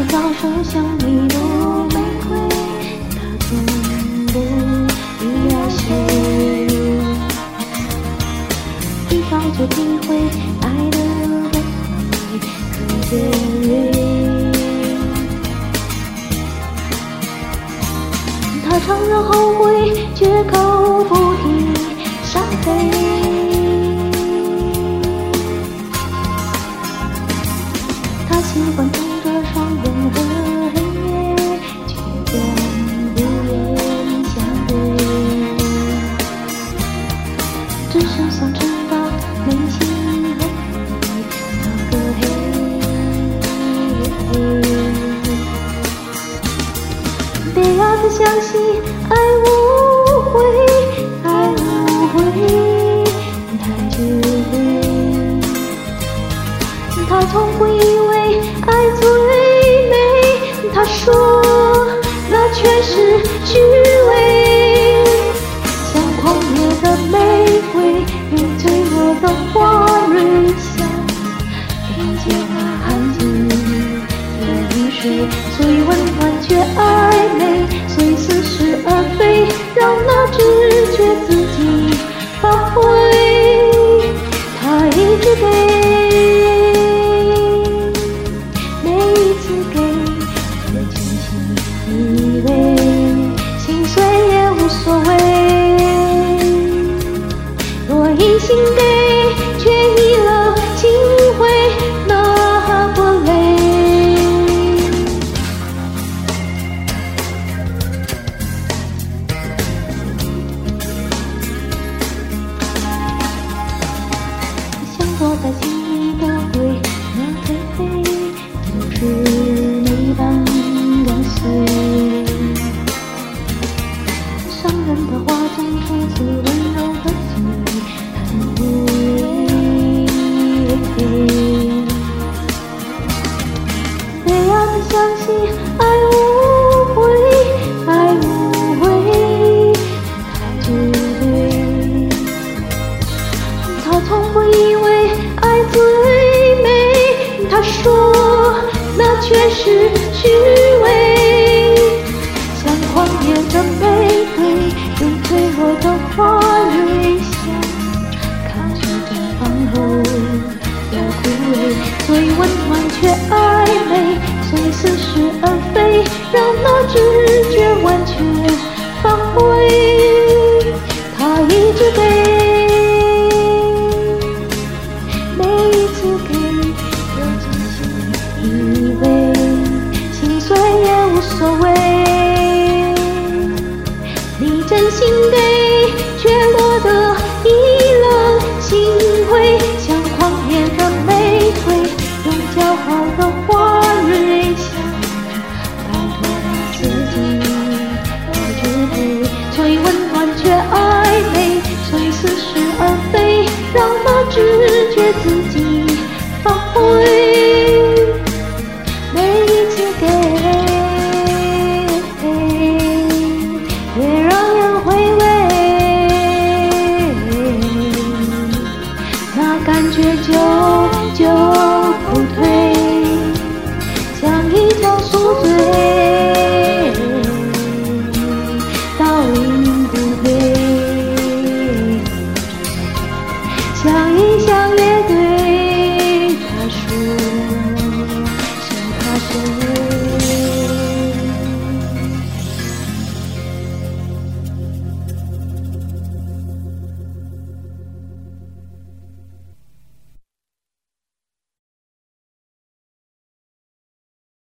早手像一朵玫瑰，它从不依赖谁，一早就体会爱的卑微和尖锐。他承认后悔，绝口不提伤悲。他习惯睁着双眼和黑夜，却总不愿相对，只是想知道内心和那个黑。别要再相信爱无悔，爱无悔，太绝对。他从不以为爱最美，他说那全是虚伪。像狂野的玫瑰，用脆弱的花蕊香，听见那孩子的雨水，虽温暖却暧昧，虽似是而非，让那直觉自己发挥。他一直给，每一次给，也真心以为心碎也无所谓。若一心给，却遗了情会那过累。躲在心里的鬼，那黑黑就是每般跟随。伤人的话总出自温柔的嘴，很无畏。别要再相信爱无悔，爱无悔，太绝对。他从不以为爱最美，他说那全是虚伪。像狂野的玫瑰，用脆弱的花蕊香，看着绽放后的枯萎，虽温暖却暧昧，虽似是而非，让那直觉完全发挥。他一直给，以为心碎也无所谓。你真心给，却落得一冷心灰。像狂野的玫瑰，用骄傲的花蕊香，摆脱了自己的绝对，虽温暖却暧昧，虽似是而非，让那直觉自己发挥。感觉就